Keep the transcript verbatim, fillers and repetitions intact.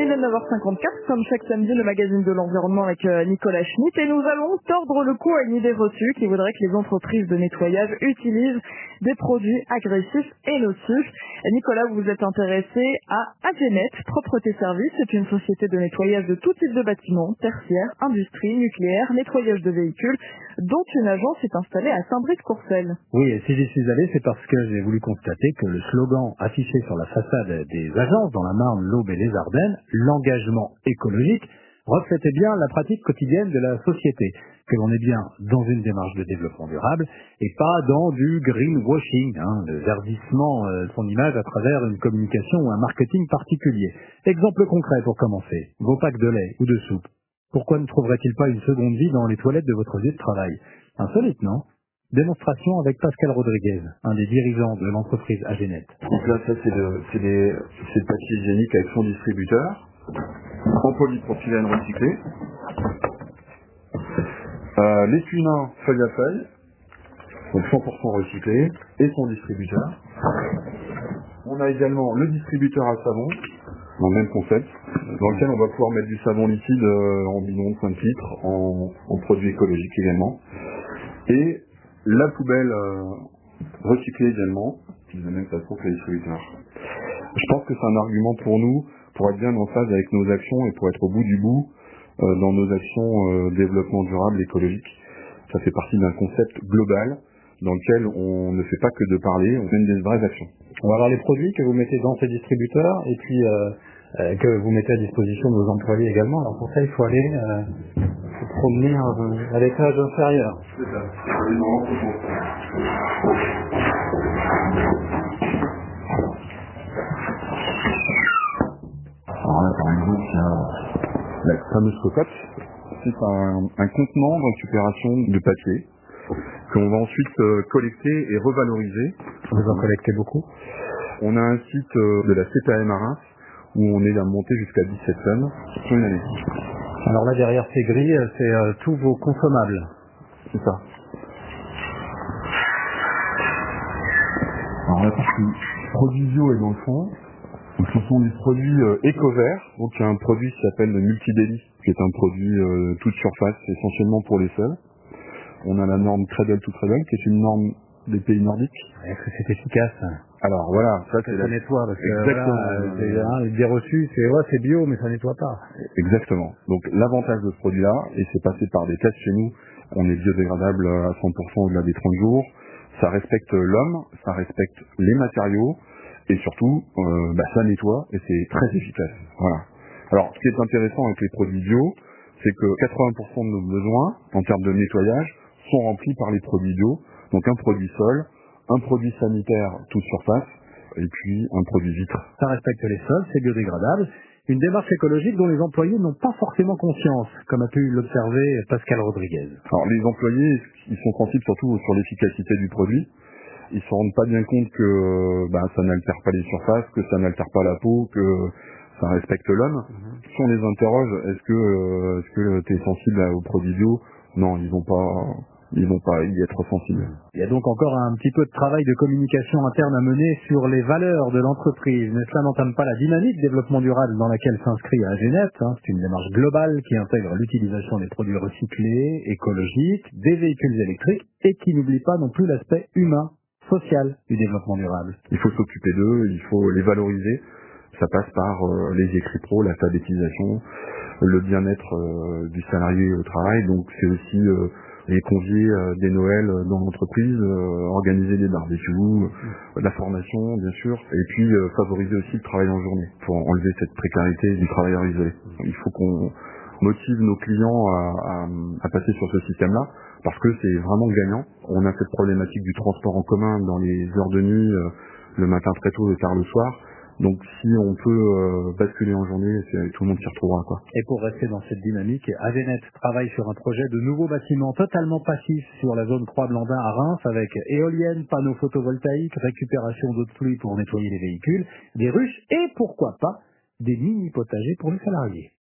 Il est neuf heures cinquante-quatre, comme chaque samedi, le magazine de l'environnement avec euh, Nicolas Schmitt. Et nous allons tordre le cou à une idée reçue qui voudrait que les entreprises de nettoyage utilisent des produits agressifs et nocifs. Et Nicolas, vous vous êtes intéressé à Agenet, Propreté Service. C'est une société de nettoyage de tout type de bâtiments, tertiaire, industrie, nucléaire, nettoyage de véhicules, dont une agence est installée à Saint-Brice-Courcelles. Oui, et si j'y suis allé, c'est parce que j'ai voulu constater que le slogan affiché sur la façade des agences dans la Marne, l'Aube et les Ardennes, l'engagement écologique, reflétait bien la pratique quotidienne de la société, que l'on est bien dans une démarche de développement durable et pas dans du greenwashing, hein, le verdissement de son image à travers une communication ou un marketing particulier. Exemple concret pour commencer, vos packs de lait ou de soupe. Pourquoi ne trouverait-il pas une seconde vie dans les toilettes de votre lieu de travail? Insolite, non? Démonstration avec Pascal Rodriguez, un des dirigeants de l'entreprise Agenet. Donc là, ça c'est le, c'est des, c'est le papier hygiénique avec son distributeur, en polypropylène recyclé. Euh, L'étui nain feuille à feuille, donc cent pour cent recyclé, et son distributeur. On a également le distributeur à savon, dans le même concept, dans lequel on va pouvoir mettre du savon liquide euh, en bidon de cinq litres, en, en produits écologiques également. Et la poubelle euh, recyclée également, de la même façon que les distributeurs. Je pense que c'est un argument pour nous, pour être bien en phase avec nos actions et pour être au bout du bout euh, dans nos actions euh, développement durable, écologique. Ça fait partie d'un concept global dans lequel on ne fait pas que de parler, on mène des vraies actions. On va voir les produits que vous mettez dans ces distributeurs et puis euh, euh, que vous mettez à disposition de vos employés également. Alors pour ça, il faut aller euh, se promener euh, à l'étage inférieur. C'est ça. C'est vraiment trop Alors là, par exemple, il y a la fameuse cocotte. C'est un, un contenant de récupération de papier qu'on va ensuite euh, collecter et revaloriser. Vous en collectez beaucoup? On a un site euh, de la C T A M à Reims où on est à monter jusqu'à dix-sept tonnes sur une année. Alors là, derrière ces grilles, c'est euh, tous vos consommables. C'est ça. Alors la partie produit bio est dans le fond. Donc, ce sont des produits euh, éco-verts. Donc il y a un produit qui s'appelle le Multidéli, qui est un produit euh, toute surface, essentiellement pour les sols. On a la norme Cradle to Cradle, qui est une norme des pays nordiques. Est-ce que c'est efficace? Alors voilà, ça que c'est ça la... nettoie, parce que Exactement. voilà, c'est, hein, l'idée reçue, c'est ouais, c'est bio, mais ça nettoie pas. Exactement. Donc l'avantage de ce produit-là, et c'est passé par des tests chez nous, on est biodégradable à cent pour cent au-delà des trente jours, ça respecte l'homme, ça respecte les matériaux, et surtout, euh, bah, ça nettoie, et c'est très efficace. Voilà. Alors, ce qui est intéressant avec les produits bio, c'est que quatre-vingts pour cent de nos besoins, en termes de nettoyage, sont remplis par les produits bio. Donc un produit sol, un produit sanitaire toute surface, et puis un produit vitre. Ça respecte les sols, c'est biodégradable. Une démarche écologique dont les employés n'ont pas forcément conscience, comme a pu l'observer Pascal Rodriguez. Alors les employés, ils sont sensibles surtout sur l'efficacité du produit. Ils se rendent pas bien compte que bah, ça n'altère pas les surfaces, que ça n'altère pas la peau, que ça respecte l'homme. Mm-hmm. Si on les interroge, est-ce que euh, est-ce que tu es sensible aux produits bio? Non, ils vont pas ils vont pas y être sensibles. Il y a donc encore un petit peu de travail de communication interne à mener sur les valeurs de l'entreprise, mais cela n'entame pas la dynamique développement durable dans laquelle s'inscrit Agenet. Hein. C'est une démarche globale qui intègre l'utilisation des produits recyclés, écologiques, des véhicules électriques et qui n'oublie pas non plus l'aspect humain, social du développement durable. Il faut s'occuper d'eux, il faut les valoriser. Ça passe par euh, les écrits pro, l'alphabétisation, le bien-être euh, du salarié au travail. Donc c'est aussi euh, les convier euh, des Noëls dans l'entreprise, euh, organiser des barbecues, euh, la formation bien sûr, et puis euh, favoriser aussi le travail en journée pour enlever cette précarité du travailleur isolé. Il faut qu'on motive nos clients à, à, à passer sur ce système-là, parce que c'est vraiment gagnant. On a cette problématique du transport en commun dans les heures de nuit, euh, le matin très tôt et tard le soir. Donc si on peut euh, basculer en journée, c'est, tout le monde s'y retrouvera, quoi. Et pour rester dans cette dynamique, Agenet travaille sur un projet de nouveau bâtiment totalement passif sur la zone Croix-Blandin à Reims, avec éoliennes, panneaux photovoltaïques, récupération d'eau de pluie pour nettoyer les véhicules, des ruches et pourquoi pas des mini potagers pour les salariés.